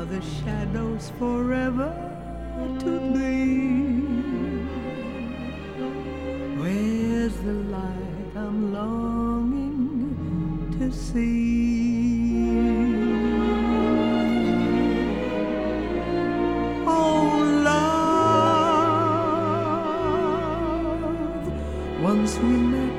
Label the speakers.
Speaker 1: are the shadows forever to gleam? Where's the light I'm longing to see? Oh, love, once we met